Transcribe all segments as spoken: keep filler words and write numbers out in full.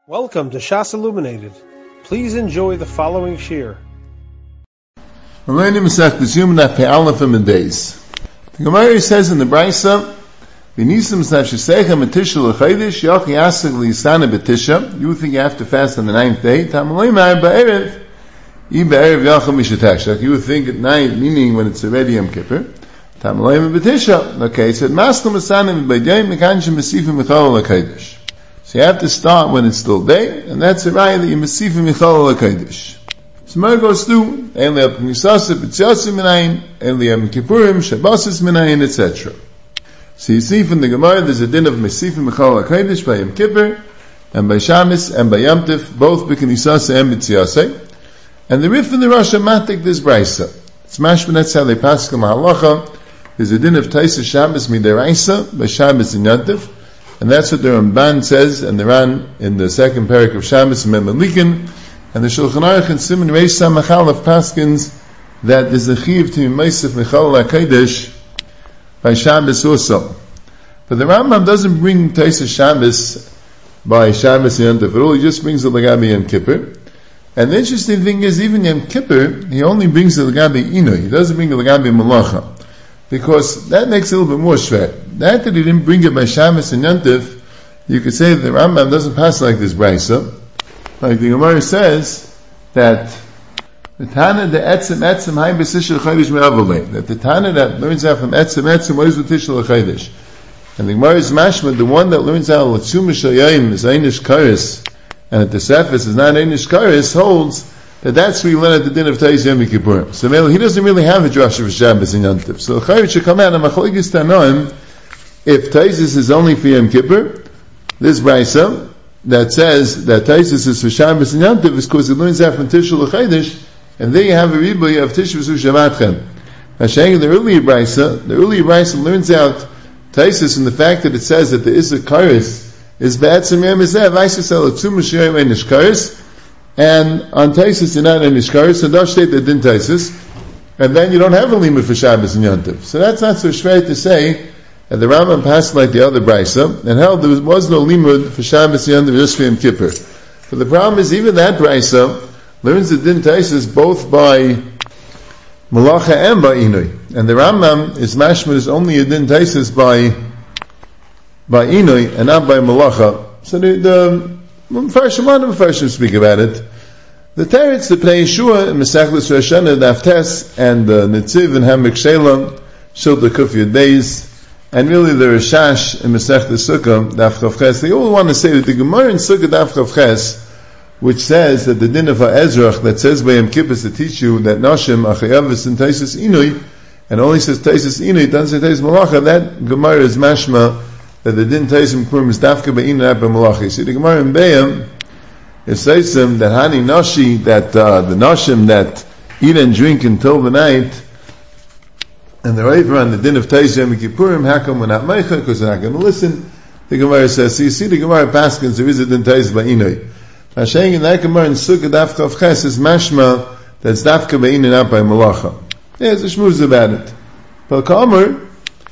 Welcome to Shas Illuminated. Please enjoy the following shir. We're learning Masechtas Yoma Pei Aleph in days. The Gemara says in the Brisa, "V'nisim snashisechem etisha l'chaydish yochi asik liyisana b'tisha." You think you have to fast on the ninth day. Tamalei ma'ar ba'erev, i ba'erev yacham mishatashak. You would think at night, meaning when it's already Yom Kippur. Tamalei ma'b'tisha. Okay, so maslam asanim b'yayim mekanshim mesifim michal l'chaydish. So you have to start when it's still day, and that's a raya that you mesifim michal l'chaydish. So Gemara goes through Ein li'ap nisasa b'tziasim minayin, Ein li'am kippurim shabbasis minayin, et cetera. So you see from the Gemara there's a din of mesifim michal l'chaydish by Yom Kippur and by Shabbos and by Yom Tif, both b'knisasa and b'tziasai. And the Rif and the Rosh Matik this brisa. It's mashma, that's how they pass the halacha. There's a din of taisa Shabbos midiraisa by Shabbos and Yom Tif. And that's what the Ramban says, and the Ran in the second parak of Shabbos and Memelikin, and the Shulchan Aruch and Siman Reish Samachal of Paskins, that there's a chiv to be Meisif Michal HaKadosh by Shabbos also. But the Rambam doesn't bring Taisa Shabbos by Shabbos and Yom Tov at all, he just brings the Lagabi Yom Kippur. And the interesting thing is, even Yom Kippur, he only brings the Lagabi Inu, he doesn't bring the Lagabi Malacha. Because that makes it a little bit more shver. That that he didn't bring it by Shabbos and Yom Tov, you could say that the Rambam doesn't pass like this brisa. Like the Gemara says that the Tana the etzem etzem hay b'tishul chaydish me'avolei. That the Tana that learns out from etzem etzem, what is b'tishul chaydish? And the Gemara is mashma, the one that learns out l'tzum shayayim is einish karis, and at the Sefes is not einish karis, holds that that's where you learn at the din of Taiz Yom Kippur. So he doesn't really have a drasha for Shabbos and Yom Tov. So the Chayyim should come out and machlokes tanoim, if Taizus is only for Yom Kippur, this brisa that says that Taizus is for Shabbos and Yom Tov is because it learns out from Tishul L'Chaydish, and there you have a ribuy of Tishul Shavatchem. Now, saying the earlier brisa, the earlier brisa learns out Taizus from the fact that it says that the Issa Karis is Ba'atzim Yom Ezev, Aishisel Atzum Shayim Einish Karis, and on Taisus you're not in Ishkaris, so don't state that didn't Taisus, and then you don't have a limit for Shabbos and Yom Tov. So that's not so shver to say, and the Rambam passed like the other brisa, and held there was no limit for Shabbos and Yom Tov, just for Yom Kippur. But the problem is, even that brisa learns the din Taisus both by Malacha and by Inui. And the Rambam is mashma is only a din Taisus by by Inui, and not by Malacha. So the, the Mepharshim, one of the Mepharshim speak about it. The Teretz, the Pnei Yeshua, in Mesechus Rosh Hashanah, the Aftes, and the Netziv, and Hamek Shalom, Shilta Kufiyah Days, and really the Rishash, in Mesechus Sukkah, Daf Chav Ches, they all want to say that the Gemara in Sukkah Daf Chav Ches, which says that the din of HaEzrach, that says by Yom Kippur to teach you that Nashim, Achayavis, and Taisus Inui, and only says Taisus Inui, doesn't say Taisus Malacha, that Gemara is mashma, that the din Taisim Kurim is Dafka Be'in and Abba Malachi. See, the Gemara in Bayam, it says them that Hani Nashi, that uh, the Nashim that eat and drink until the night, and they're over on the din of Taisim Yom Kippurim, how come we're not Meicha, because they're not going to listen? The Gemara says, so you see the Gemara Paskins, there is a din Taisim Ba'inoi. Now, saying in that Gemara in Sukkah Dafka of Ches is mashma, that's Dafka Be'in and Abba Malacha. There's a shmuz about it. But Kamer,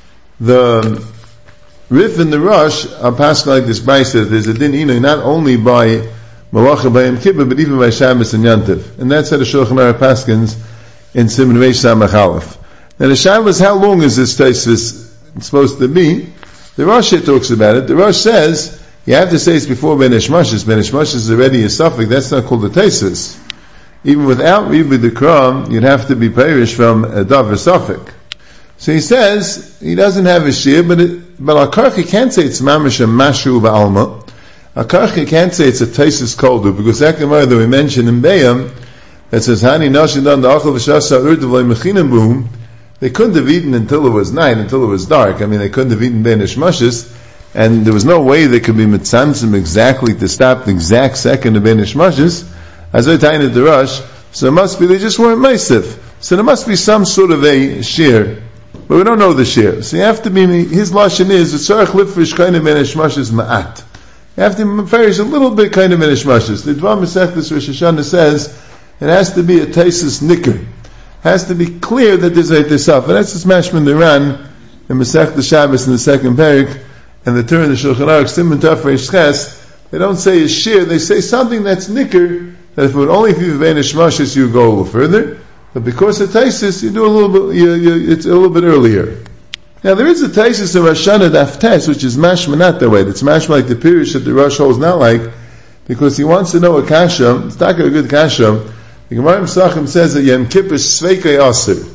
the Rif and the Rosh are passed like this brisa. There's a din inui not only by Malacha by Yom Kippur, but even by Shabbos and Yom Tov. And that's how the Shulchan Aruch paskins in Siman Reish Samach Aleph. Now the Shabbos, how long is this Taisvis supposed to be? The Rosh talks about it. The Rosh says you have to say it's before Ben Ishmashis. Ben Ishmashis is already a suffix. That's not called a Taisvis. Even without Ribi the Kram, you'd have to be perished from a Davar suffix. So he says he doesn't have a shir, but it, but al karchi can't say it's mamish a mashu ba'alma. Al karchi can't say it's a taisus koldu, because that Gemara that we mentioned in Bayam that says hani nashidan da'achal v'shasa urdu v'lei mechinim boom. They couldn't have eaten until it was night, until it was dark. I mean, they couldn't have eaten ben ishmashis, and there was no way they could be mitzantzim exactly to stop the exact second of ben ishmashis. As I tell you the Rush, so it must be they just weren't meisif. So there must be some sort of a shir. But we don't know the shir. So you have to be, his lashon is, tzarech lifrish kind of ben ishmashis ma'at. You have to mafarish a little bit kind of ben ishmashis. The Dvar Mesechus Rosh Hashanah says, it has to be a taisus nicker. It has to be clear that there's a tisaf. And that's just mashman the Ran, in Mesechus Shabbos in the second parak, and the Torah in the Shulchan Aruch, Siman Taf Reish Ches, they don't say a shir, they say something that's nicker, that if it would only be Bein Hashmashis, you go a little further. But because of Taisus, you do a little bit, you, you, it's a little bit earlier. Now there is a Taisus of Rosh Hashanah Daf Tes, which is mashma not that way. It's mashma like the Pirush that the Rosh holds not like, because he wants to know a kasha. It's not a good kasha. The Gemara Pesachim says that Yom Kippur Sveikei Aser.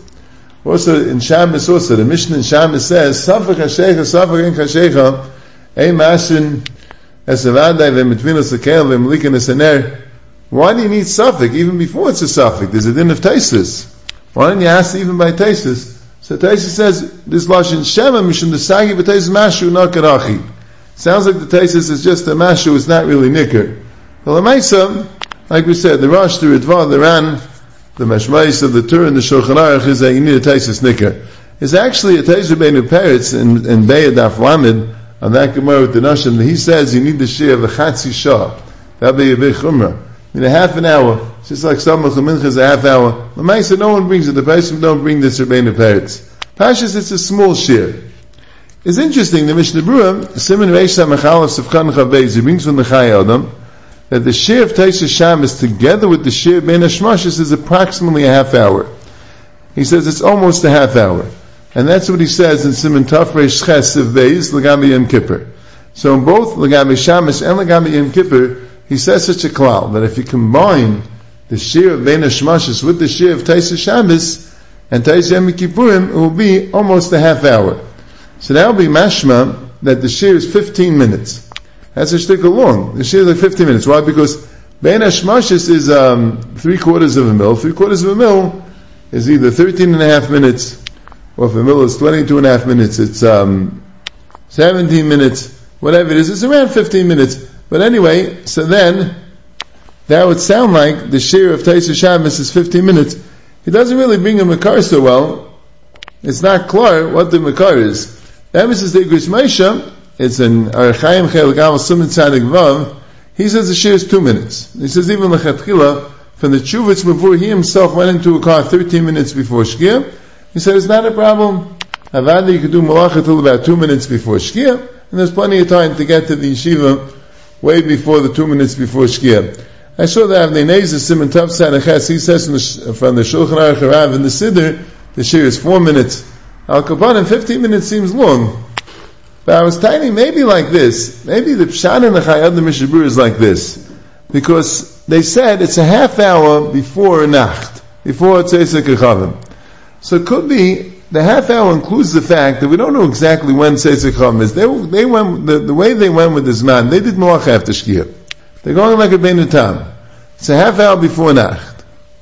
Also in Shabbos, also the Mishnah in Shabbos says Safak Hashecha, Safak En Hashecha, Ein Mashin Esavadai Ve'Mitvinos Akel Ve'Melikin Esaner. Why do you need Safak even before it's a Safak? There's a din of Taisus. Why don't you ask even by Taisus? So Taisus says this lashon Shema Mishum Desagi B'Taisus Mashu Not Karachi. Sounds like the Taisus is just a Mashu. It's not really nicker. Well, the Maisa, like we said, the Rosh, the Ritva, the Ran, the Mashmais of the Tur and the Shulchan Aruch is that you need a Taisus nicker. It's actually a Taisus Beinu Peretz in, in Be'ed Daf Lamed on that Gemara with the Nashim. He says you need the share of a Chatzi Shah. That'll be a big Chumrah. In a half an hour, it's just like Samach Mincha is a half hour. The Maisa, no one brings it. The person don't bring this Beinu Peretz. Pashas, it's a small share. It's interesting, the Mishnah Berurah, Simon Reish Samachal of Sefchan Chavez, he brings from the Chai Adam, that the share of Taisus Shabbos together with the share of Bein Hashmashis is approximately a half hour. He says it's almost a half hour. And that's what he says in Simon Taf Reish Ches of Beis, L'Gabi Yom Kippur. So in both L'Gabi Shabbos and L'Gabi Yom Kippur, he says such a klal, that if you combine the share of Bein Hashmashis with the share of Taisus Shabbos and Taisus Yom Kippurim, it will be almost a half hour. So that will be mashma that the share is fifteen minutes. That's a shtickle long. The share is like fifteen minutes. Why? Because Bein Hashmashis is um, three quarters of a mil. Three quarters of a mil is either thirteen and a half minutes, or if a mil is twenty-two and a half minutes, it's um, seventeen minutes, whatever it is. It's around fifteen minutes. But anyway, so then, that would sound like the share of Taisus Shabbos is fifteen minutes. He doesn't really bring a makar so well. It's not clear what the makar is. The emphasis of the Igris Moshe, it's in Archaim Chel Gamal Summit Tzadik Vav. He says the share is two minutes. He says even Lechatchila, from the Chuvitz Mavur, he himself went into a car thirteen minutes before Shkia. He said it's not a problem. Avada, you could do Malacha till about two minutes before Shkia, and there's plenty of time to get to the yeshiva way before the two minutes before Shkia. I saw that Avnei Nezer Simon Tav Tzadach, he says from the, from the Shulchan Aruch Harav in the Siddur, the share is four minutes. Al Kapanim, fifteen minutes seems long. But I was thinking maybe like this. Maybe the Pshat and the Chayad the Mishnah Berurah is like this. Because they said it's a half hour before Nacht, before Tzeisek Rechavim. So it could be, the half hour includes the fact that we don't know exactly when Tzeisek Rechavim is. They, they went, the, the way they went with this man, they did Malach after Shkia. They're going like a Bein Tam. It's a half hour before Nacht.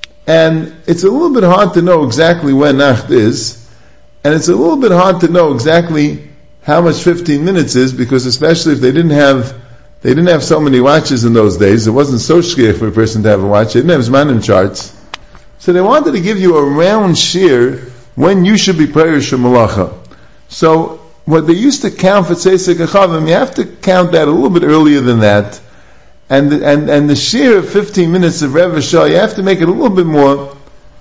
And it's a little bit hard to know exactly when Nacht is. And it's a little bit hard to know exactly how much fifteen minutes is, because especially if they didn't have, they didn't have so many watches in those days, it wasn't so shkiach for a person to have a watch, they didn't have Zmanim charts. So they wanted to give you a round share when you should be prayer Shemalacha. So, what they used to count for Tzeisek Rechavim, you have to count that a little bit earlier than that. And the, and, and the share of fifteen minutes of Revah Shah, you have to make it a little bit more.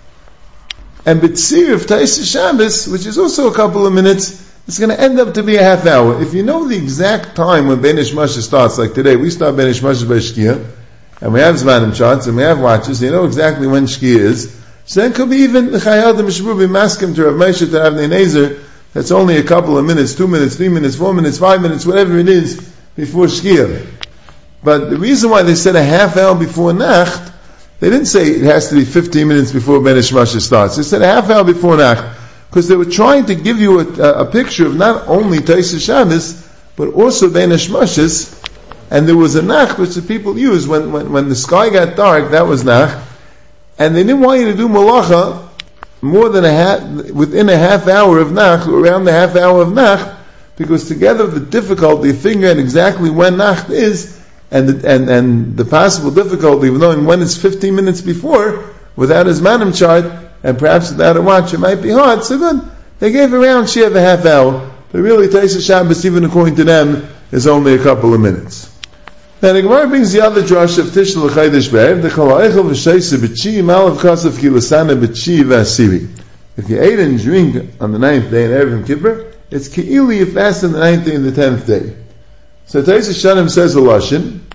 And B'tzir of Taisus Shabbos, which is also a couple of minutes, it's going to end up to be a half hour. If you know the exact time when Bein Hashmashis starts, like today, we start Bein Hashmashis by Shkia, and we have Zmanim charts, and we have watches, so you know exactly when Shkia is. So then could be even the Chayal the Mishmur be maskim to Rav Moshe to Avnei Nezer, that's only a couple of minutes, two minutes, three minutes, four minutes, five minutes, whatever it is, before Shkia. But the reason why they said a half hour before Nacht, they didn't say it has to be fifteen minutes before Bein Hashmashis starts. They said a half hour before Nacht, because they were trying to give you a, a picture of not only Taisus Shabbos, but also Bein Hashmashis. And there was a Nacht which the people used when, when, when the sky got dark, that was Nacht. And they didn't want you to do Malacha more than a half, within a half hour of Nacht, or around the half hour of Nacht, because together the difficulty of figuring out exactly when Nacht is, and the, and, and the possible difficulty of knowing when it's fifteen minutes before, without his Zmanim chart, and perhaps without a watch, it might be hard. So good. They gave around share of a half hour, but really Taisus Shabbos, even according to them, is only a couple of minutes. Now the Gemara brings the other drush of Tishel L'Chaydish Be'ev, the Chalaychel V'Sheisa B'Chi Malav Kasav Kilasana B'Chi V'Asiri. If you ate and drink on the ninth day in Erev Yom Kippur, it's Ke'ili you fast on the ninth day and the tenth day. So Taisus Shanim says a Lashon,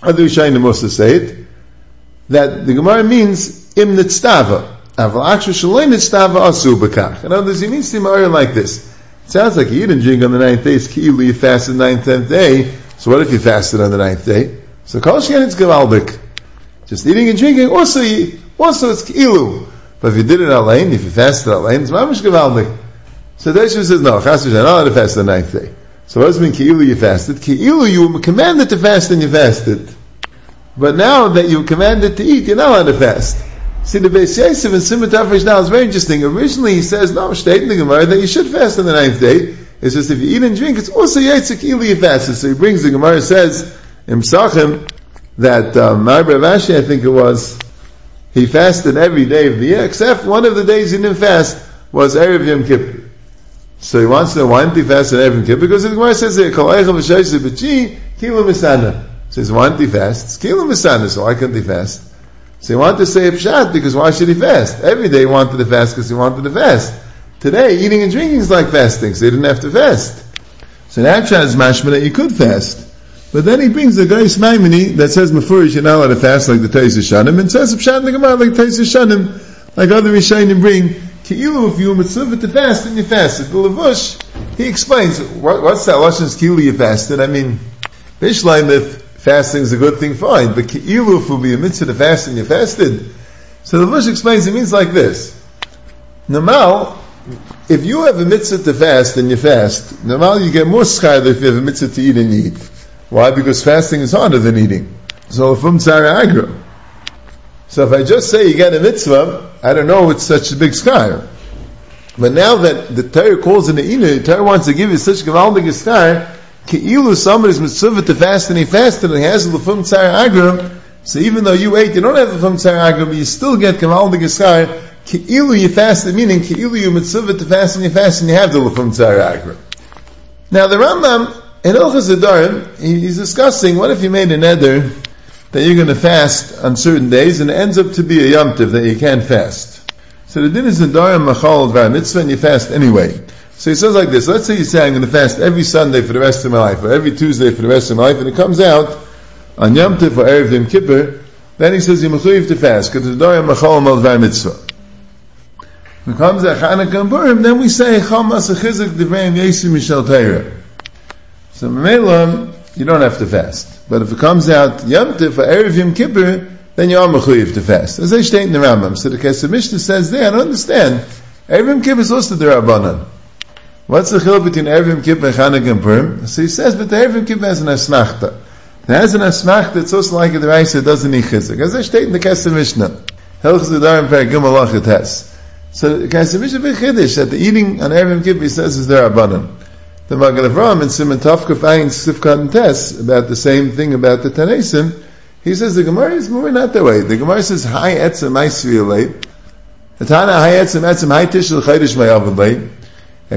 Other Rishonim also say it, that the Gemara means im nitztava. Aval akshu shaloi nitztava asu b'kach. In other words, he means to Gemara like this. It sounds like you didn't drink on the ninth day, it's ki'ilu, you fasted the ninth, tenth day. So what if you fasted on the ninth day? So kol she'en it's gevaldik. Just eating and drinking, also, also it's ki'ilu. But if you did it alain, if you fasted alain, it's mamish gevaldik. So the Yeshua says, no, chas v'shem, I'm not allowed to fast the ninth day. So what does it mean, ki'ilu, you fasted? Ki'ilu, you were commanded to fast and you fasted. But now that you were commanded to eat, you're not allowed to fast. See, the Beis Yosef in Simon Tafresh now is very interesting. Originally he says, no, state in the Gemara that you should fast on the ninth day. It's just if you eat and drink, it's also Yitzhak Ili you fasted. So he brings, the Gemara says, in Psachim, that um, Mar Rav Ashi, I think it was, he fasted every day of the year, except one of the days he didn't fast was Erev Yom Kippur. So he wants to know why didn't he fast on Erev Yom Kippur? Because the Gemara says, Kol Eicha V'Shoyse B'Chi, Kilu Misana. He says, why didn't he fast? It's Kilu Misana, so why couldn't he fast? So he wanted to say a pshat, because why should he fast? Every day he wanted to fast because he wanted to fast. Today, eating and drinking is like fasting, so he didn't have to fast. So that pshat is mashma that you could fast. But then he brings the Geis Maimoni that says, Mefurish, you're not allowed to fast like the Teis Yishanim, and says a pshat in the Gemara like Teis Yishanim, like other Rishonim bring, Ki'ilu, if you were mitzvah to fast, then you fasted. The Levush, he explains, what, what's that Lashon's Ki'ilu you fasted? I mean, Bishleim, if fasting is a good thing, fine. But Ki'ilu, if will be a mitzvah to fast and you fasted. So the Lush explains it means like this. Normal, if you have a mitzvah to fast and you fast, normal you get more schar if you have a mitzvah to eat and you eat. Why? Because fasting is harder than eating. So from tzara agra. So if I just say you get a mitzvah, I don't know it's such a big schar. But now that the Torah calls in the inu, the Torah wants to give you such gavaldik schar, Ki'ilu, somebody is mitzvah to fast and he fasted and he has l'fum tzara agra, so even though you ate, you don't have l'fum tzara agra, but you still get kamal d'giskar. Ki'ilu you fasted, meaning Ki'ilu you mitzvah to fast and you fast and you have the l'fum tzara agra. Now the Rambam, in Ilchos Nedarim, he's discussing, what if you made an eder that you're going to fast on certain days and it ends up to be a Yom Tov that you can't fast. So the din is Nedarim machal dvar mitzvah and you fast anyway. So he says like this, let's say you say I'm going to fast every Sunday for the rest of my life, or every Tuesday for the rest of my life, and it comes out on Yom Tov or Erev Yom Kippur, then he says you're mechuyev to fast, because the Dora Machal Mal Dvar Mitzvah. When it comes out Chanukah and Purim, then we say Chamas Achizuk Devreim Yesi Mishal Teira. So Memelam, you don't have to fast. But if it comes out Yom Tov or Erev Yom Kippur, then you are mechuyev to fast. As they state in the Rambam. So the Kesef Mishnah says there, I don't understand. Erev Yom Kippur is also the Rabbanan. What's the chiluk between Erev Yom Kippur and Chanukah and Purim? So he says, but the Erev Yom Kippur has an asmachta. It has an asmachta, it's also like the Raisa doesn't need chizuk. As I state in the Kesef Mishnah, Hilchos Nedarim Perek Gimel Lachet Tes. So the Kesef Mishnah big chiddush that the eating on Erev Yom Kippur he says is their abanan. The Magen Avraham in Siman Tavkuf Ayin Sifkat and Tes about the same thing about the Tanaisim. He says the Gemara is more not that way. The Gemara says Hai Etzem Ma'isvi Alei. The Tana Hai Etzem Etzem Hai Tishel Chaydish Ma'av Alei. It's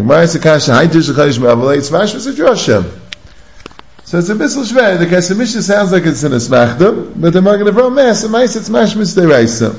mashmas a drosha. So it's a bissel shver. The Kesef Mishnah sounds like it's in a smachta, but the Magen Avraham Mas, the Mas, it's mashmas deraisa.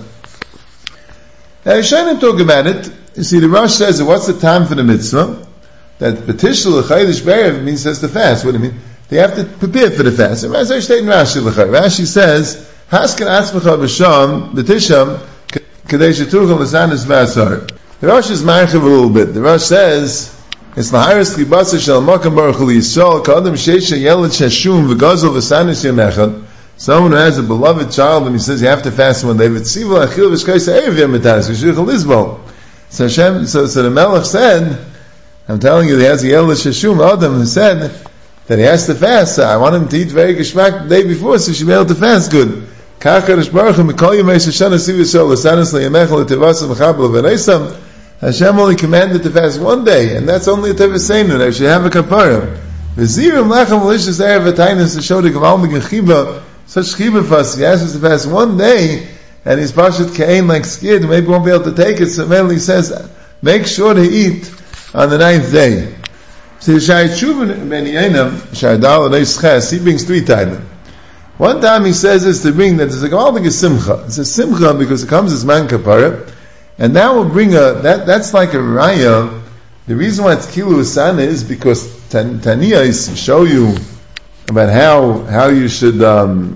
Now Yishanim talk about it. You see, the Rosh says, what's the time for the mitzvah? That B'tishel l'chaydish be'erev means says to fast. What do you mean? They have to prepare for the fast. And Rashi state in Rashi l'chay. Rashi says, Haskan atzmecha b'sham, b'tisham, k'dei shetuchel l'sanis v'asar. The Rosh is marchiv a little bit. The Rosh says, it's l'hairis chibasa shel makam baruch hu yisrael k'adam sheisha yelad sheshum v'gazol v'sanis yemechad. Someone who has a beloved child and he says you have to fast one day, v'tziva achil v'shkaisa erev yemetanis v'shich l'izbol. So Hashem, so, so the Melech said, I'm telling you, he has a yelad sheshum adam who said that he has to fast. So I want him to eat very geshmak the day before, so he should be able to fast good. Kacharish baruch hu mikol yemei sheshana siv yisrael l'sanis l'yemechad l'tivasa m'chabel v'neisam. Hashem only commanded to fast one day, and that's only a teveseinu. They should have a kapara. V'zirim lachem malicious erev v'tainis to show the gavaldik and chiba, such chiba fuss. He asks us to fast one day, and he's pashat kain like scared, maybe won't be able to take it. So Meli he says, make sure to eat on the ninth day. So Shai Tshuva ben Yenam, Shai Dal Ches, he brings three times. One time he says is to bring that there's a gavaldik is simcha. It's a simcha because it comes as man kapara. And that will bring a, that, that's like a raya. The reason why it's kilu sana is because Tan, Tania is show you about how, how you should, um,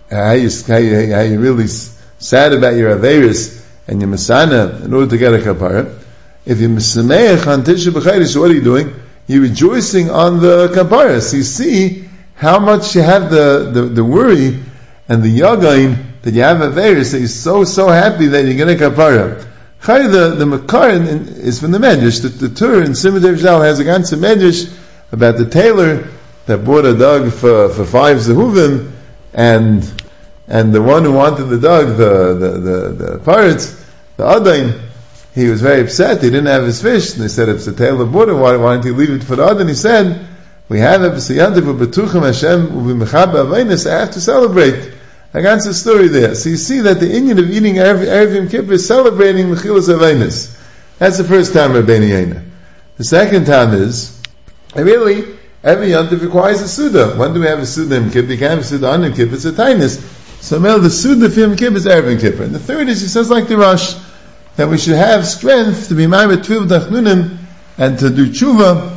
how you how you, how you really sad about your averis and your masana in order to get a kapara. If you're misameach on Tisha B'Chaydish, what are you doing? You're rejoicing on the kapara. So you see how much you have the, the, the worry and the yagain that you have averis, that you're so, so happy that you're going to kapara. Chayy, the, the makar is from the Medrash. The, the Tur in Simon Dev Zal has a ganze Medrash about the tailor that bought a dog for, for five zehuvim, and and the one who wanted the dog, the the the, the parrots, the adain, he was very upset. He didn't have his fish, and they said, if the tailor bought it, why, why didn't he leave it for the adain? He said, we have it, b'tuchem Hashem u'b'mechab aveinis. I have to celebrate. I got the story there. So you see that the Indian of eating Erev Yom Kippur is celebrating Mechilas Aveinis. That's the first time Rabbeinu Yonah. The second time is, and really, every Yom Tov requires a Suda. When do we have a Suda in Kippur? You can't have a Suda on Yom Kippur, it's a Tainus. So Mel, the Suda for Yom Kippur is Erev Yom Kippur. And the third is, he says like the Rosh, that we should have strength to be Ma'amed Tviv Dachnunim, and to do Tshuva,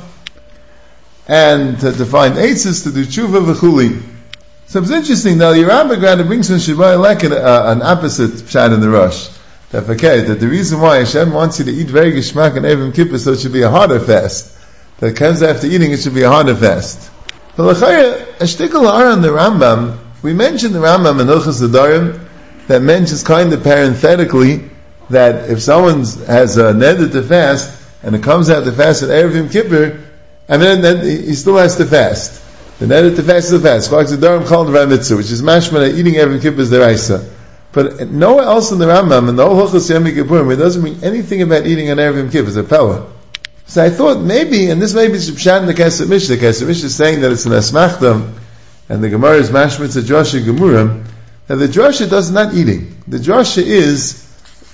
and to, to find Eitzes, to do Tshuva v'chuli. So it's interesting now. The Rambam Grada brings from Shabbai Lek uh, an opposite shot in the Rosh. That okay, that the reason why Hashem wants you to eat very geshmak and Erev Yom Kippur, so it should be a harder fast. That comes after eating, it should be a harder fast. But l'chayah, a shtickle on the Rambam, we mentioned the Rambam in Hilchos Nedarim that mentions kind of parenthetically that if someone has a neder to fast and it comes out to fast at Erev Yom Kippur, and then, then he still has to fast. The neder to fast is the fast. Which is mashma eating Erev Yom Kippur is the Raisa. But nowhere else in the Rambam, in the whole Hilchos Yom Kippurim, it doesn't mean anything about eating an Erev Yom Kippur. It's a pella. So I thought maybe, and this may be Shibshat in the Kesef Mishnah. The Kesef Mishnah is saying that it's an asmachtam, and the Gemara is mashma, it's a drasha gemurim, that the drasha does not eating. The drasha is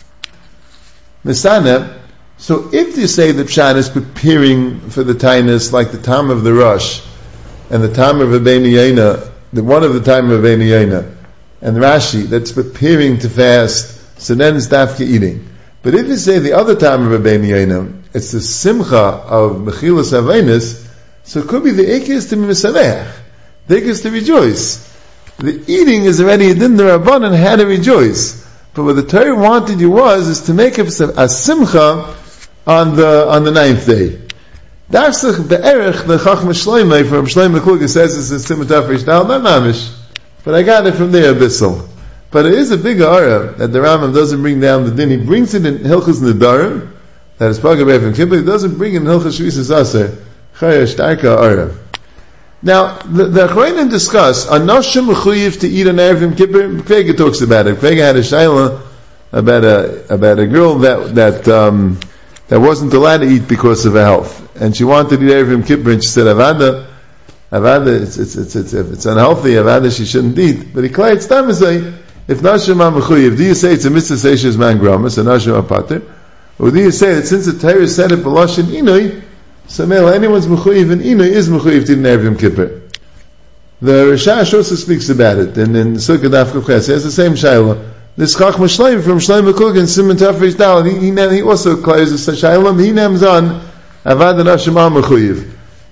Misana. So if you say the Pshat is preparing for the tainus, like the time of the Rosh, and the time of Rabbeinu Yonah, the one of the time of Rabbeinu Yonah, and Rashi, that's preparing to fast, so then it's dafka eating. But if you say the other time of Rabbeinu Yonah, it's the simcha of Mechilas Aveinis, so it could be the ikis to be misameach, the ikis to rejoice. The eating is already a din d'Rabbanan, how to rejoice. But what the Torah wanted you was, is to make a, a simcha on the, on the ninth day. Darsach be'erech the Chachma Shloimeh from Shloimeh Kluge says it's a Simut Afrish now, not mamish, but I got it from there abyssal. But it is a big ara that the Rambam doesn't bring down the din. He brings it in Hilchos Nedarim, that is Pagah Erev Yom Kippur. He doesn't bring it in Hilchos Shvisas Aser. Chaya Shtarka ara. Now the, the Achronim discuss Anoshim Mechuyev to eat an Erev Yom Kippur. Kvega talks about it. Kvega had a shayla about a about a girl that that um, that wasn't allowed to eat because of her health. And she wanted to eat Erev Yom Kippur, and she said, Avada, Avada, it's, it's, it's, it's, it's unhealthy, Avada, she shouldn't eat. But he claimed, it's time to say, if Nashim HaMechuyev, do you say it's a mitzvah seishes man gramas, a Nashim HaPater? Or do you say that since the Torah said it, B'Lashon Inui, so mele, anyone's Mechuyev in Inui is Mechuyev to eat Erev Yom Kippur. The Rishash also speaks about it, and in Sukkah Daf Kuf Ches, he has the same shayla. This Chachma Shloimeh from Shloimeh Kluge and Simon Tafresh Dal, he, he, he also claims a shayla, he names on Avad Nashim HaMechuyev.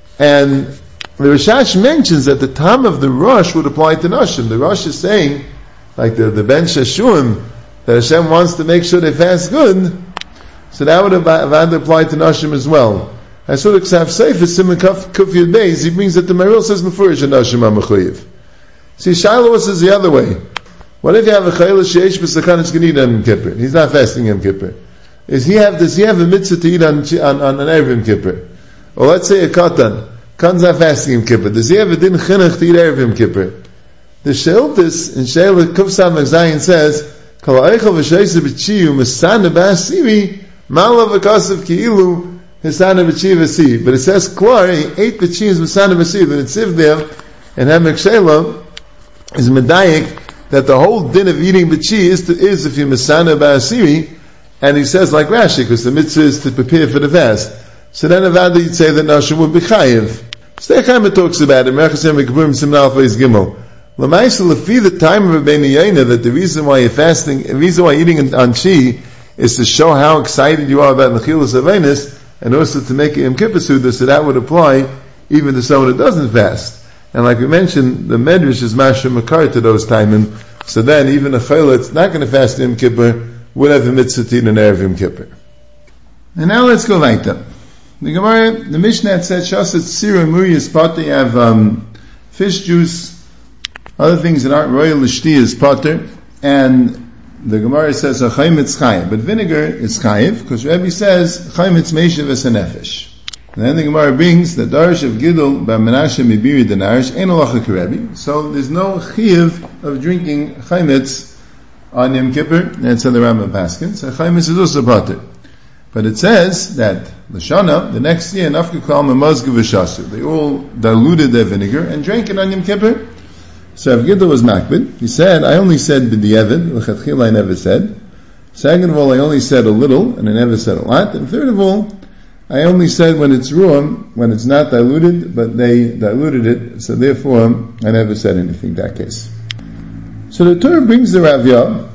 And the Rishash mentions that the time of the Rosh would apply to Nashim. The Rosh is saying, like the, the Ben Shashuim, that Hashem wants to make sure they fast good, so that would Avad apply to Nashim as well. I saw the Ksav Sefer, Simon Kuf Yud Beis, he brings that the Meril says before Nashim HaMechuyev. See, Shiloh says the other way. What if you have a Chayla Sheish B'Sachan, it's going to eat on Yom Kippur? He's not fasting Yom Kippur. Is he have, does he have a mitzvah to eat on, on, on an Erev Yom Kippur? Or let's say a Katan. Katan's not fasting Yom Kippur. Does he have a din chinuch to eat Erev Yom Kippur? The Sheiltis in Sheil Kuf Samach Zayin says, Kol Eichel V'Sheisa B'Chiyu Mesana B'Asiri Malav V'Kasav Ki'ilu Hisana B'Chiyu V'Asi. But it says, Klar, he ate B'Chiyu's Mesana B'Asiri. The Nitziv there, in Hamek Sheila, is Medayik, that the whole din of eating B'Chi is, is if you Mesana B'Asiri. And he says like Rashi, because the mitzvah is to prepare for the fast. So then Avada you'd say that Nashim would be chayiv. Stechaimer talks about it, Merachas Yom Kippurim Siman Aleph Beis Gimel. L'maisa lefi the time of Rabbeinu Yonah, that the reason why you're fasting, the reason why you're eating on Chi, is to show how excited you are about Mechilas Aveinis, and also to make a Yom Kippur Suda, so that would apply even to someone who doesn't fast. And like we mentioned, the Medrash is Masha Makar to those timing. So then, even a Chayla that's not going to fast Yom Kippur would have a mitzvah in Erev Yom Kippur. And now let's go weiter. The Gemara, the Mishnah said, Shasat Sira Muriyas Potter, you have um, fish juice, other things that aren't royal lishti is Potter, and the Gemara says, Chaymitz Chayiv, but vinegar is Chayiv, because Rebbe says, Chaymitz Meishav es a nefesh. And then the Gemara brings the Darish of Gidul by Menashe Mibiri Denarish, Ein Halacha Rebbe, so there's no Chayiv of drinking Chaymitz on Yom Kippur, that's how the Rambam Paskin, so Chaymitz is also Potter. But it says that the Shana, the next year, Nafka Kal Mamazga V'Shasu, they all diluted their vinegar and drank it on Yom Kippur. So Rav Gidl was makbid. He said, I only said b'di'evid, l'chatchila I never said. Second of all, I only said a little, and I never said a lot. And third of all, I only said when it's ruam, when it's not diluted, but they diluted it, so therefore, I never said anything in that case. So the Torah brings the Ravya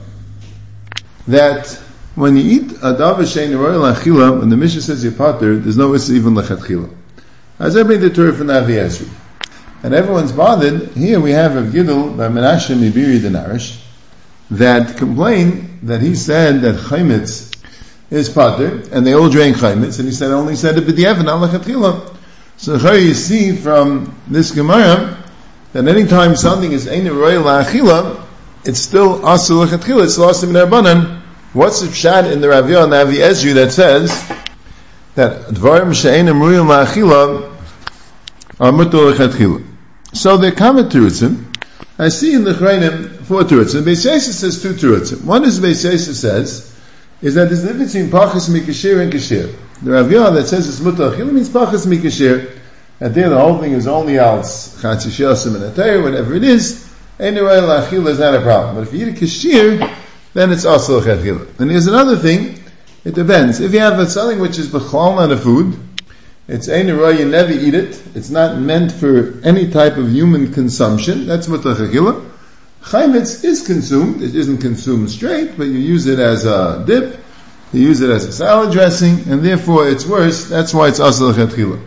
that when you eat a davar she'ein royal achila, when the Mishnah says you're potter, there's no issa even lechatchila. As I bring the Torah from Navi Ezri. And everyone's bothered. Here we have Rav Gidl by Menashe Mibiri Denarish that complain that he said that Chaymitz is potter, and they all drank Chaymitz, and he said, I only said it b'di'evid, not lechatchila. So here you see from this Gemara that anytime something is ein royal achila, it's still asur lechatchila, it's lost in Rabbanan. What's the pshat in the Ravya and Navi Ezri that says that dvarim she'enim ruyim la'achila are mutar lechatchila? So the comment terutzim, I see in the Chreinim four terutzim. Beis Yosef says two terutzim. One is Beis Yosef says is that there's a difference between pachas mikashir and kashir. The Ravya that says it's mutar lechatchila means pachas mikashir. And there the whole thing is only als chatzi she'asim and atayr, whatever it is. Ein royal la'achila is not a problem. But if you eat a kashir, then it's also lechatchila. And here's another thing, it depends. If you have something which is b'chlal not a food, it's ein roy, you never eat it, it's not meant for any type of human consumption, that's mutar lechatchila. Chaymitz is consumed, it isn't consumed straight, but you use it as a dip, you use it as a salad dressing, and therefore it's worse, that's why it's also lechatchila.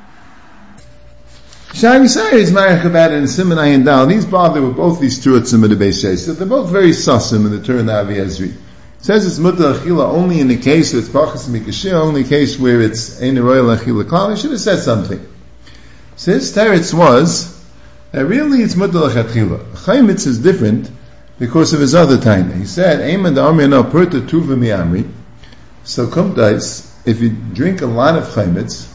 Shari Sayar is married about it in Simon Ayin Dal. He's bothered with both these terutzim of the Beis Yosef. They're both very susim in the Torah Navi Ezri. It says it's mutar achila only in the case where it's pachas mikashir, only case where it's ein royal achila klal. He should have said something. So his teretz was that really it's mutar achila. Chaymitz is different because of his other time. He said, Eiman da amri no perta tuva mi amri. So kumtais, if you drink a lot of chaymitz,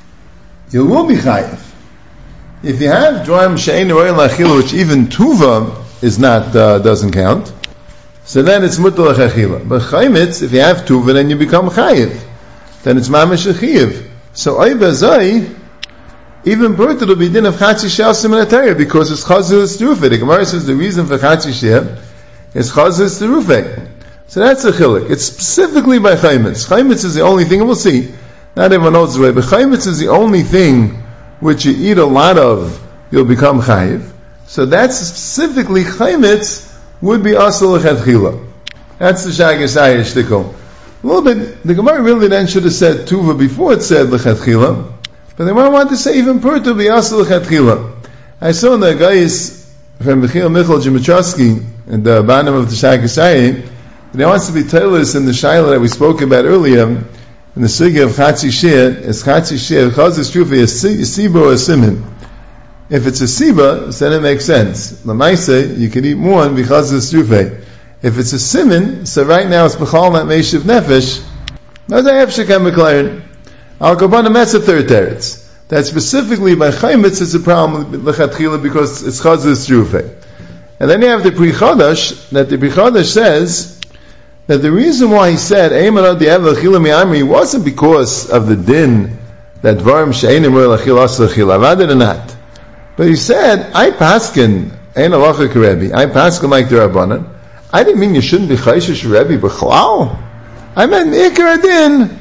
you will be chayiv. If you have dvarim she'ein royal achila, which even tuva is not uh, doesn't count, so then it's mutar achila. But chaymitz, if you have tuva, then you become chayiv. Then it's mamash chayiv. So oibazai, even perta will be din of chatzi she'asim and atayr because it's chazil terufei. The Gemara says the reason for chatzi she'ah is chazil terufei. So that's a chilik. It's specifically by chaymitz. Chaymitz is the only thing, and we'll see. Not everyone knows the way, but chaymitz is the only thing which you eat a lot of, you'll become chayiv. So that's specifically chaymitz would be asur lechatchila. That's the Shagas Ayah shtickle. A little bit, the Gemara really then should have said tuva before it said lechatchila, but the Gemara wanted to say even purta be asur lechatchila. I saw in the guys from Michael Michal Jimitrowski in the bottom of the Shagas Ayah that he wants to be tailors in the shaila that we spoke about earlier. In the sugya of Chatzi Shir, is Chatzi Shir, because it's true for a Siba or a Siman. If it's a Siba, then it makes sense. Lamaisa, you can eat more because it's true for. If it's a Siman, so right now it's Bechal not Meishiv Nefesh, no, I have Shekhem McLaren. I'll go on, that's a third teretz. That specifically by Chaymitz it's a problem with Lechatchila because it's Chazir it's true for. And then you have the Pri Chadash, that the Pri Chadash says, that the reason why he said Eiman the Evel Achila Mi'amri wasn't because of the din that Dvarim She'enim Royal Achila Asur Achila, rather than that. But he said, I paskin Ein Halacha Kerebi, I paskin like the Rabbanan. I didn't mean you shouldn't be Chayshish Rebbe B'chlal. I meant Ikar Din.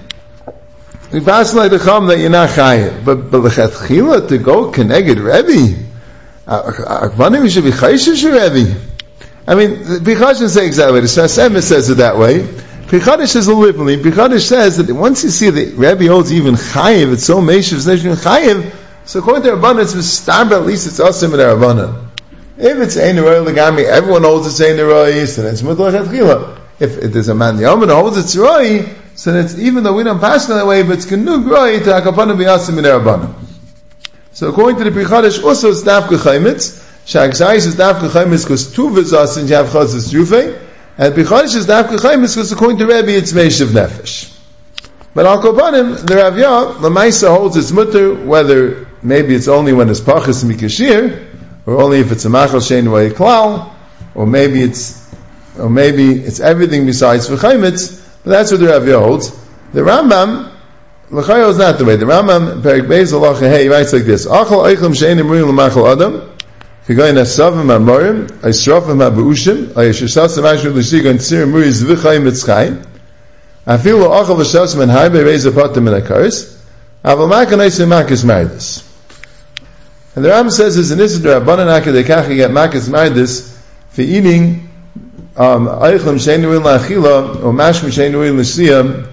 We pass like the Chum that you're not Chayiv, but but Lechatchila to go Keneged Rebbe. Akvanim you should be Chayshish Rebbe. I mean, Pichadash doesn't say exactly what it says. Emes says it that way. Pichadash says a little differently. Pichadash says that once you see that Rabbi holds even chayiv, it's so meishiv, it's not even chayiv, So according to Rabbanan, it's Mistarba, at least it's Asim in Rabbanan. If it's Ein Roy Legami, everyone holds it's Ein Roy, so then it's Mutlach Atchila. If, if there's a man Yaman who holds it's Roy, so it's, even though we don't pass it that way, but it's Genug Roy to Akapanah be Asim in Rabbanan. So according to the Pri Chadash, also it's Dafka Chaimitz. Shagzais is Dafka Chaimitz because Tuv is Asim, you have Chazis Jufei. And Pri Chadash is Dafka Chaimitz because according to Rebbe, it's Meishav Nefesh. But Al Kobanim, the Rav Yah, Lamaisa holds its mutter, whether maybe it's only when it's Pachas Mikashir, or only if it's a Machal Shein Roy Klal, or maybe it's, or maybe it's everything besides for Chaimitz, but that's what the Rav Yah holds. The Rambam, L'chayo is not the way. The Rambam, Perik Beis Halacha Hey, writes like this: Achal Eichlam Shein Imruim L'Machal Adam, K'goyin Asavim HaMorim, Aisrofim HaBe'ushim, Ayishasasam Ashur L'Shigon Tzir Muri Zvichay Mitzchai, Afilu Achal V'Shasam and Haibe Reza Patim and Akaris, Aval Makanais and Makas Mardis. And the Rambam says there's an Isidra Rabbanan Akadekach you get Makas Mardis for eating um Eichlam Shein Imruim L'Achila or Mashmi Shein Imruim L'Shiyam,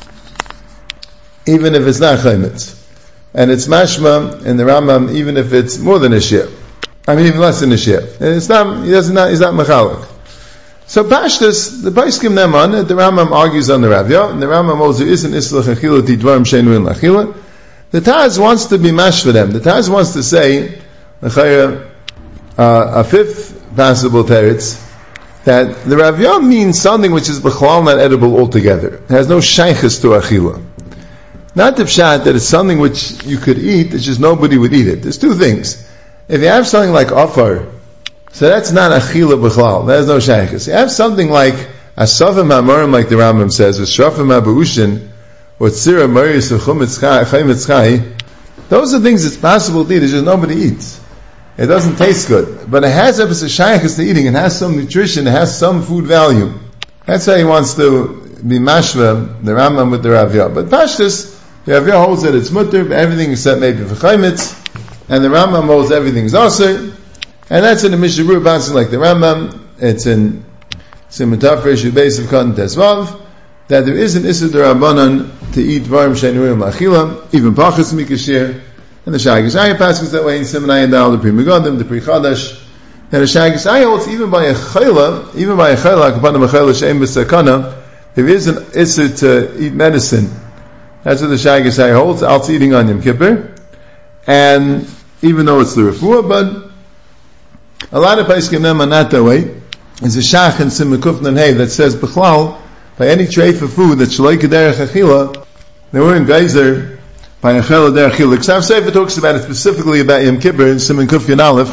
even if it's not chaymitz. And it's mashma in the Rambam, even if it's more than a shir. I mean, even less than a shir. And it's not, he doesn't not, he's not mechalek. So Pashtus, the Paiskim Neman, the Rambam argues on the Rav Yah, and the Rambam also isn't islach achila tidvarim sheinu in lachila. The Taz wants to be mash for them. The Taz wants to say, uh, a fifth possible teretz, that the Rav Yah means something which is b'chlal not edible altogether. It has no shaychus to achila. Not the pshat that it's something which you could eat, it's just nobody would eat it. There's two things. If you have something like afar, so that's not achila b'chlal. There's no shaykhis. You have something like asavim ha'morim, like the Rambam says, or shrafim ha'ba'ushin, or tzira maris or chaymitzchai. Those are things it's possible to eat, it's just nobody eats. It doesn't taste good. But it has a shaykhis to eating, it has some nutrition, it has some food value. That's how he wants to be mashva, the Rambam with the Rav Yah. But Pashtus, the Rav Yah holds that it's mutter, everything except maybe for chaymitz, and the Rambam holds everything's aser, and that's in the Mishnah Berurah bouncing like the Rambam. It's in Simataf Reshu Beis of Katan Tesvav that there is an Isur D'Rabbanan to eat Varim Sheinurim L'Achila, even Pachas Mikashir, and the Shagis Ayah passes that way in Simanai Dal, the Pri Megadim, the Pri Chadash, and the Shagis Ayah holds even by a Chayla, even by a Chayla, Kapanam a Chayla She'em B'Sakana, there is an Isur to eat medicine. That's what the Shagis Ayah holds, out eating on Yom Kippur, and even though it's the refuah, but a lot of Paiskim them are not that way. There's a Shach in Simukufnan Hay that says, B'chlal, by any tray for food that's Shaloi K'derech Achila, they were in Geyser by Achila Derech Achila. Ksav Sefer talks about it specifically about Yom Kippur in Siman Kuf Yan Aleph.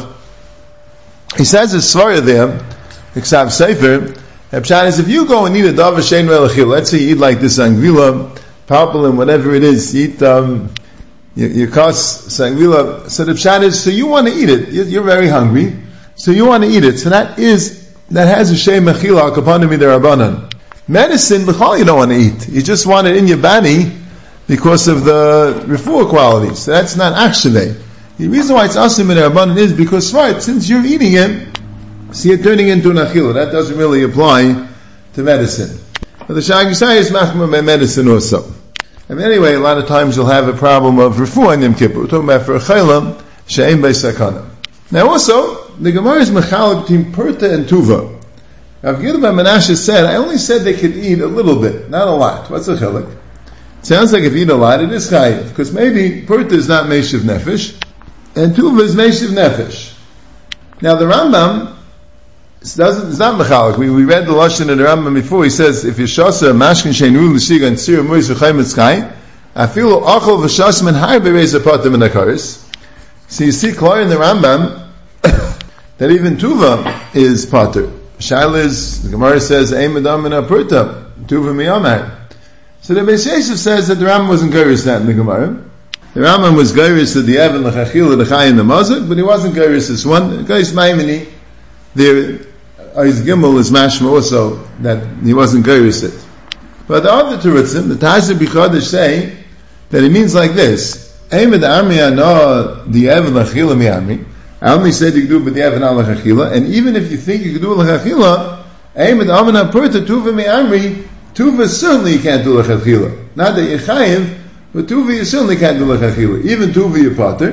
He says it's Svara there, the Ksav Sefer, Pshat is if you go and eat a Davar Shein Rel Achila, let's say you eat like this Angvila, Palpalim, whatever it is, you eat, um, your kos, Sangvila, so the Pshat is, so you want to eat it, you're very hungry, so you want to eat it, so that is, that has a Shem Achila, Kapanim Midarabanan. Medicine, b'chol you don't want to eat. You just want it in your body because of the refuah qualities. So that's not actually. The reason why it's asim in Rabbanan is because, right, since you're eating it, so you're turning into an achila. That doesn't really apply to medicine. But the Shagisai is machmah by medicine also. And anyway, a lot of times you'll have a problem of refuah in Yom Kippur. We're talking about for a chayla, she'em bei sakana. Now also, the Gemara is mechalek between Perta and Tuva. Rav Yehuda ben Menashe said, I only said they could eat a little bit, not a lot. What's a chilek? It sounds like if you eat a lot, it is chayiv. Because maybe Perta is not Meishiv Nefesh, and Tuva is Meishiv Nefesh. Now the Rambam, it doesn't, it's not mechalik. We, we read the Lashon of the Rambam before. He says, if Yeshasa, Mashkin Sheinu, L'Shiga, and Tzir, Muiz, V'chayim, Etzkai, Afilu, Achol, V'shasam, and Har, Be'reza, Patim, and Akaris. So you see clear in the Rambam, that even Tuva is Pater. Shaila is, the Gemara says, Ein Adam and Apurta, Tuva Miyamar. So the Beis Yosef says that the Rambam wasn't Geiris that in the Gemara. The Rambam was Geiris to the Evan, the Chachil, the Chay, and the Mazuk, but he wasn't Geiris this one. Geiris Maimini, there, Aiz Gimel is Mashma also, that he wasn't Geiris it. But the other Terutzim, the Tazir B'Chodesh say, that it means like this, Ein Adam no the Evan, the Chachil, Miyamri, I only said you could do it with the Evan al Chachila, and even if you think you could do it Chachila, Aymed Amana Purta Tuva Mi Amri, Tuva certainly you can't do Chachila. Not that you're Chayiv, but Tuva you certainly can't do Chachila. Even Tuva you Pater.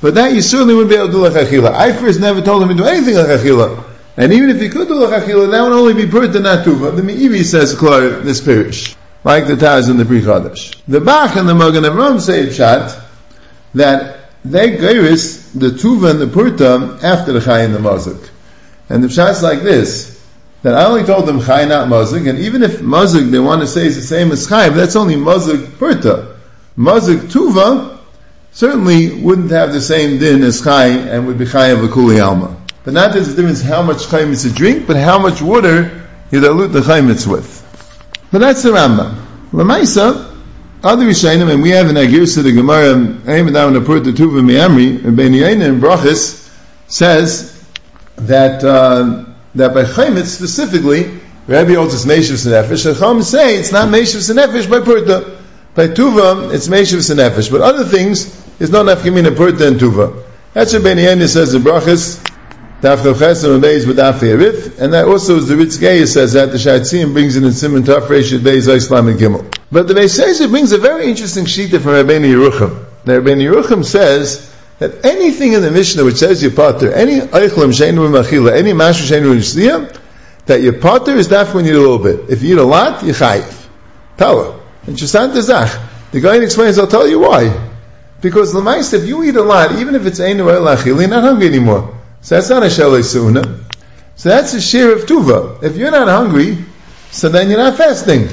But that you certainly wouldn't be able to do l'chachila. I first never told him to do anything l'chachila. And even if he could do l'chachila, that would only be purta not tuva. The Me'ivi says klar this pirish, like the Taz in the Pri Chadash. The Bach and the Magen Avraham say pshat that they geiris the tuva and the purta after the chay and the mazik. And the pshat's like this, that I only told them chay, not mazik, and even if mazik they want to say is the same as chay, but that's only mazik purta. Mazik tuva certainly wouldn't have the same din as chay and would be chay of a kuli alma. But not there's a difference how much chaymitz to drink, but how much water you dilute the chaymitz with. But that's the Rambam. L'maisa, other Rishayim, and we have in Agirsa the Gemara, Eimed Down the Purta Tuva Mi'amri, and Ben Yaina in Brachis says that uh, that by chaymitz specifically, Rabbi holds it's meishav s'nefesh. Chacham say it's not meishav s'nefesh by Purta. By Tuva, it's meishav s'nefesh. But other things, is not nafkamina Purta and Tuva. That's what Ben Yaina says in Brachis. And that also is the Ritz Geya says that the Shatzim brings it in Simon Taf Reish Beis Islam and Gimel. But the Beis Seisha brings a very interesting shita from Rabbeinu Yerucham. Now Rabbeinu Yerucham says that anything in the Mishnah which says you pater, any eichlam sheinu machila, any mashu sheinu nisliya, that your pater is daf when you eat a little bit. If you eat a lot, you chayiv. Tala. And Shusant Zach. The guy explains, I'll tell you why. Because l'maisa, if you eat a lot, even if it's einu el achila, you're not hungry anymore. So that's not a shalei su'una. So that's a share of tuva. If you're not hungry, so then you're not fasting.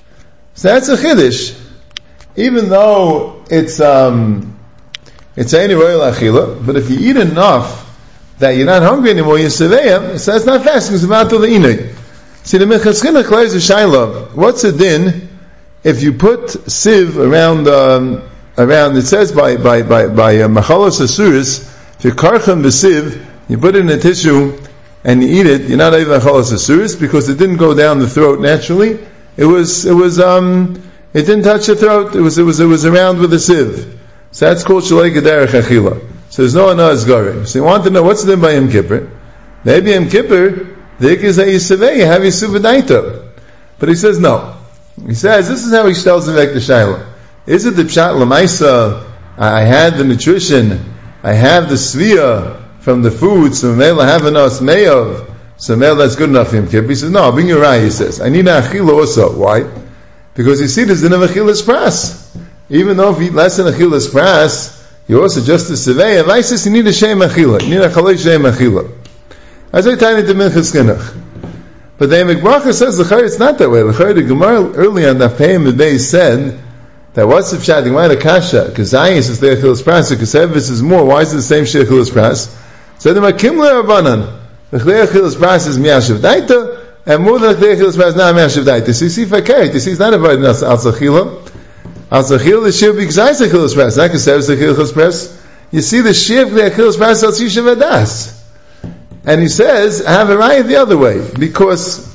So that's a chiddush. Even though it's um, it's einu el achila, but if you eat enough that you're not hungry anymore, you're seveya, so that's not fasting. It's about to the inay. See, the Minchas Chinuch declares a shayla. What's a din if you put sieve around um, around? It says by by by by uh, machalos asuris, if you karchem b'siv, you put it in a tissue and you eat it, you're not even chalas asuris because it didn't go down the throat naturally. It was, it was, um, it didn't touch the throat. It was, it was, it was around with a sieve. So that's called shalei gederech achila. So there's no anaz garim. So you want to know what's the din by Yom Kippur? Maybe Yom Kippur, the ik is that you sevei, you have your suvadaita. But he says no. He says this is how he tells him back to Shaila. Is it the pshat lamaisa? I had the nutrition. I have the svia from the food, so Mela have enough mayav, so Mela that's good enough for Yom Kippur. He says, no, I'll bring you right, he says. I need an achila also. Why? Because you see, there's the achilas pras. Even though if you eat less than achilas pras, you also just a sevei. And I says, you need a shem achila. You need a chalei shem achila. As I tell you to Minchas Chinuch. But the Emek Bracha says, the it's not that way. The Gemara early on the Payim Beis said, that what's the pshat? The Gemara kasha, because Zayis is the achilas pras, because Evis is more. Why is it the same shei achilas pras? So the makim le'abanan, the chlei achilas pras is miyashiv daita, and more than the chlei achilas pras not miyashiv daita. So you see fakert, you see it's not about al tzachila. Al tzachila, the shir b'gzayis achilas pras, not because Evis achilas pras. You see the shir chlei achilas pras al tzishav adas. And he says, I have a raya the other way, because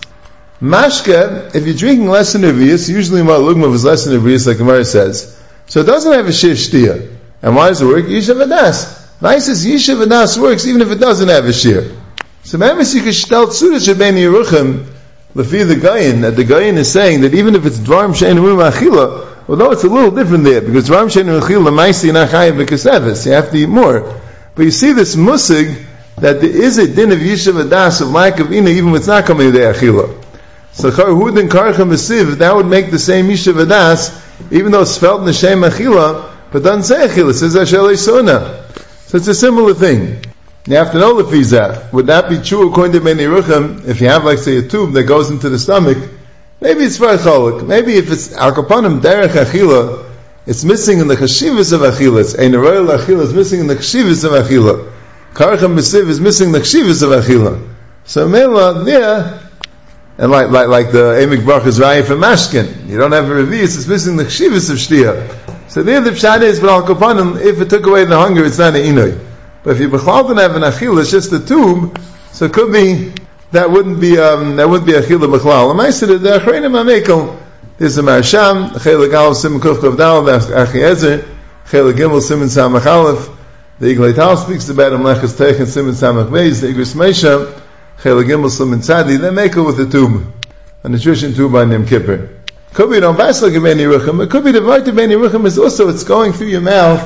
mashka, if you're drinking less than a riyas, usually malugma is less than a riyas, like Gemara says, so it doesn't have a shir shtiya. And why does it work? Yishav adas. Ma'ai says Yishav Adas works even if it doesn't have a shir. So remember, you can tell Tzudas Rabbeinu Yerucham, Lefi the Gayin, that the Gayin is saying that even if it's Dvarim She'einu Achila, although it's a little different there, because Dvarim She'einu Achila, Ma'ai you're not chayav b'kasevis, you have to eat more. But you see this musig, that there is a din of Yishav Adas, of lack of Ina, even when it's not coming to the Achila. So Charhud and Karcham B'siv, that would make the same Yishav Adas, even though it's spelled in the Shem Achila, but doesn't say Achila, it says Ashelei Sona. So it's a similar thing. You have to know the fizah. Would that be true according to Ben Yerucham? If you have, like, say, a tube that goes into the stomach, maybe it's for cholik. Maybe if it's al kapanim derech achila, it's missing in the chashivas of achila. It's ein royal achila is missing in the chashivas of achila. Karcham b'siv is missing the chashivas of achila. So mela there, and like like like the Emek Bracha's raya for mashkin, you don't have a revius. It's missing the chashivas of shtiyah. So there the pshat is, but al kapanim, if it took away the hunger, it's not an inoy. But if you b'chlal don't have an achila, it's just a tube, so it could be, that wouldn't be, um, that wouldn't be achila b'chlal. And I said, the achreinim amekel, there's a marsham, chelik aleph simen kuf kuf dal, achiezer, chelik gimel simen samach aleph, the Iglei Tal speaks about him, lechas techen simen samach beis, the Igris Meisha, chelik gimel simen tzadi, they mekel with a tube, a nutrition tube on Yom Kippur. Could be don't pass like a Ben Yerucham. It could be the right of Ben Yerucham is also, it's going through your mouth,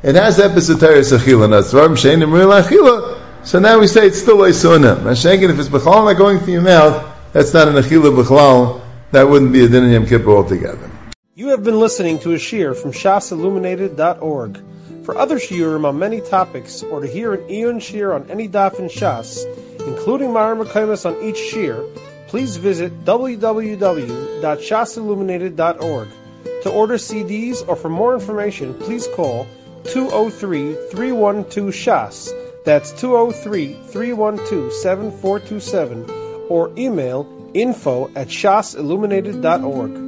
it has episotarius achila. Now, svarim sheinim real achila. So now we say it's still a sunnah. Mashenkin, if it's b'chalal not going through your mouth, that's not an achila b'chalal. That wouldn't be a din in Yom Kippur altogether. You have been listening to a shiur from shas illuminated dot org. For other shiurim on many topics, or to hear an Iyun shiur on any daf in Shas, including Mara Mekaymas on each shiur, please visit w w w dot shas illuminated dot org. To order C Ds or for more information, please call two oh three, three one two, shas. That's two oh three, three one two, seven four two seven, or email info at shas illuminated dot org.